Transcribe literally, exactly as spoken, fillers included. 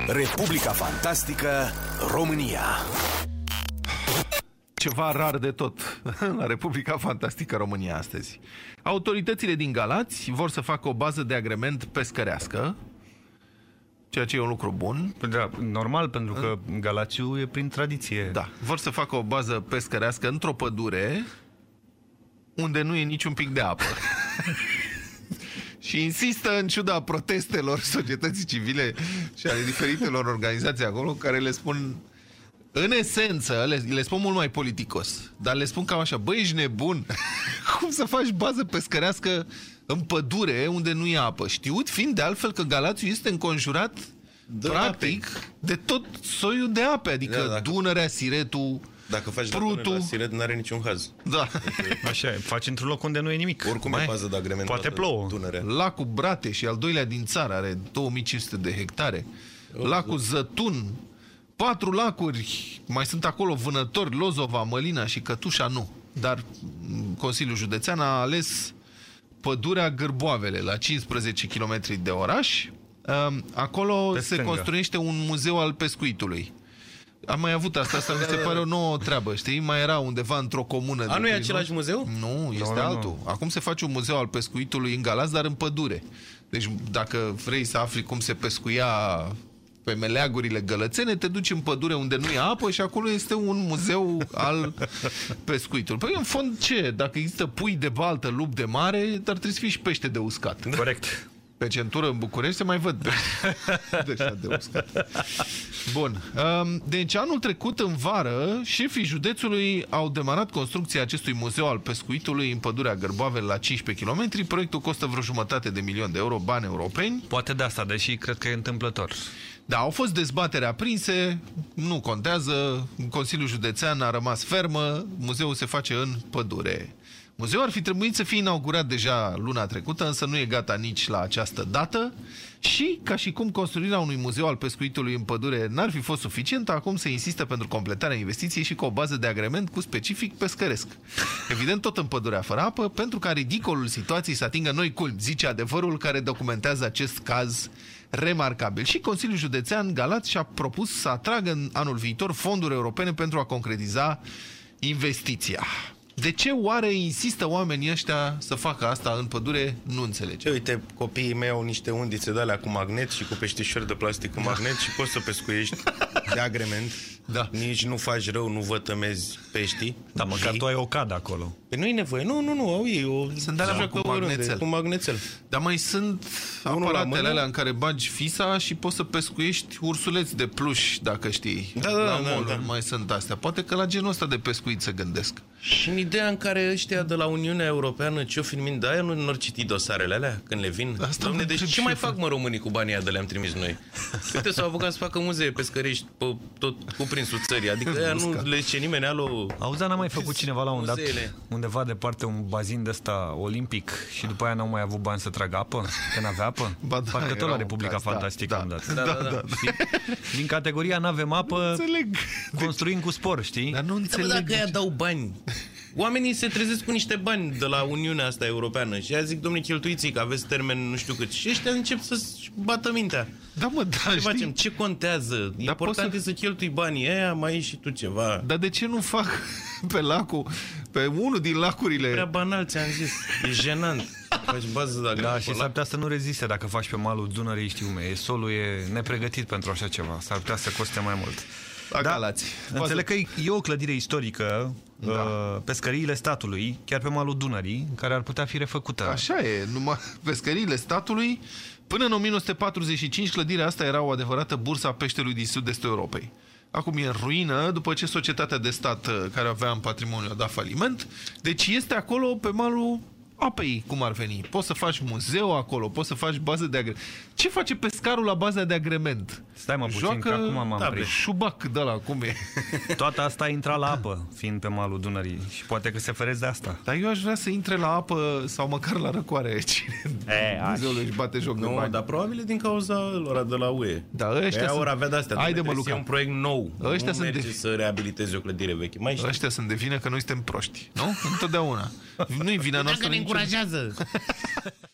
Republica Fantastică România. Ceva rar de tot la Republica Fantastică România astăzi. Autoritățile din Galați vor să facă o bază de agrement pescărească, ceea ce e un lucru bun. Da, normal, pentru că Galațiul e prin tradiție. Da, vor să facă o bază pescărească într-o pădure unde nu e niciun pic de apă. Și insistă, în ciuda protestelor societății civile și ale diferitelor organizații acolo, care le spun, în esență, le, le spun mult mai politicos, dar le spun cam așa: băi, ești nebun? Cum să faci bază pescărească în pădure unde nu e apă? Știut fiind de altfel că Galațiul este înconjurat de practic ape. de tot soiul de ape, adică da, dacă, Dunărea, Siretul, dacă faci Prutul. la Siret, n-are niciun haz. Da. Așa e, faci într-un loc unde nu e nimic. Oricum mai, e bază de agrement. Poate plouă. Dunărea. Lacul Brate, și al doilea din țară, are două mii cinci sute de hectare. Lacul Zătun, patru lacuri, mai sunt acolo vânători, Lozova, Mălina și Cătușa nu. Dar Consiliul Județean a ales pădurea Gârboavele, la cincisprezece kilometri de oraș. Acolo Pe se stânga. construiește un muzeu al pescuitului. Am mai avut asta, asta mi se pare o nouă treabă, știi? Mai era undeva într-o comună. A, nu e același muzeu? Nu, este no, altul. Nu. Acum se face un muzeu al pescuitului în Galați, dar în pădure. Deci dacă vrei să afli cum se pescuia pe meleagurile gălățene, te duci în pădure unde nu e apă și acolo este un muzeu al pescuitului. Păi în fond ce? Dacă există pui de baltă, lup de mare, dar trebuie să fii și pește de uscat. Corect. Pe centură în București se mai văd pește de uscat. Bun. Deci anul trecut, în vară, șefii județului au demarat construcția acestui muzeu al pescuitului în pădurea Gârboavele la cincisprezece kilometri. Proiectul costă vreo jumătate de milion de euro, bani europeni. Poate de asta, deși cred că e întâmplător. Da, au fost dezbatere aprinse, nu contează, Consiliul Județean a rămas fermă, muzeul se face în pădure. Muzeul ar fi trebuit să fie inaugurat deja luna trecută, însă nu e gata nici la această dată și, ca și cum construirea unui muzeu al pescuitului în pădure n-ar fi fost suficientă, acum se insistă pentru completarea investiției și cu o bază de agrement cu specific pescăresc. Evident, tot în pădurea fără apă, pentru ca ridicolul situației să atingă noi culmi, zice adevărul care documentează acest caz remarcabil. Și Consiliul Județean Galați și-a propus să atragă în anul viitor fonduri europene pentru a concretiza investiția. De ce oare insistă oamenii ăștia să facă asta în pădure? Nu înțelege. Uite, copiii mei au niște undițe de alea cu magnet și cu peștișori de plastic cu magnet și poți să pescuiești de agrement. Da. Nici nu faci rău, nu vătămezi peștii. Dar măcar tu ai o cadă acolo. Păi nu-i nevoie. Nu, nu, nu, au ei. O... Sunt alea cu magnețel. Cu magnețel. Dar mai sunt aparatele alea în care bagi fisa și poți să pescuiești ursuleți de pluș, dacă știi. Da, da, la da, da. Mai sunt astea. Poate că la genul ăsta de pescuit se gândesc. Și în ideea în care ăștia de la Uniunea Europeană, ce-o filmind de aia, nu n-or citi dosarele alea când le vin? Doamne, deci ce mai fac, mă, românii cu banii aia de le-am trimis noi? Uite, s-au apucat să facă muzee pescărești pe tot cuprinsul țării. Adică aia nu le zice nimeni, alo... Auzi, n-a mai făcut cineva la un dat undeva departe un bazin de ăsta olimpic și după aia n-au mai avut bani să tragă apă? Că n-avea apă? Ba da, parcă tot la Republica caz, Fantastică da, am dat. Da, da, da, da. Din categoria n-avem apă, înțeleg. construim cu spor, știi? Dar nu înțeleg. Da, dacă ea dau bani... Oamenii se trezesc cu niște bani de la Uniunea asta Europeană și ea zic, domnule, cheltuiți că aveți termen nu știu cât. Și ăștia încep să-și bată mintea. Da, mă, da, ce știi? facem? Ce contează? Dar important să... e să cheltui banii aia, mai e și tu ceva. Dar de ce nu fac pe lacul, pe unul din lacurile... Prea banal, ți-am zis. E jenant. Faci bază de da, și s-ar putea să nu reziste dacă faci pe malul Dunării, știu cum e. Solul e nepregătit pentru așa ceva. S-ar putea să coste mai mult. Da, înțeleg că e o clădire istorică, da. uh, pescăriile statului, chiar pe malul Dunării, care ar putea fi refăcută. Așa e, numai pescăriile statului. Până în o mie nouă sute patruzeci și cinci, clădirea asta era o adevărată bursă a peștelui din sud-estul Europei. Acum e în ruină, după ce societatea de stat care avea în patrimoniu a dat faliment. Deci este acolo pe malul apei, cum ar veni. Poți să faci muzeu acolo, poți să faci bază de agrement. Ce face pescarul la baza de agrement? Stai mă puțin, Joacă... că acum m-am da, prins. Șubac de ăla, cum e? Toată asta intra la apă, fiind pe malul Dunării. Și poate că se feresc de asta. Dar eu aș vrea să intre la apă sau măcar la răcoare. Cine Dumnezeul își bate joc nu, de bani. Dar probabil din cauza lor de la U E. Da, ăștia sunt... ori avea de-astea. Haide, mă, Luca. E un proiect nou. Ăștia nu sunt merge de... să reabiliteze o clădire veche. Mai ăștia sunt de vină că noi suntem proști. Nu? Întotdeauna. Nu-i vina noastră. Dacă ne încurajează.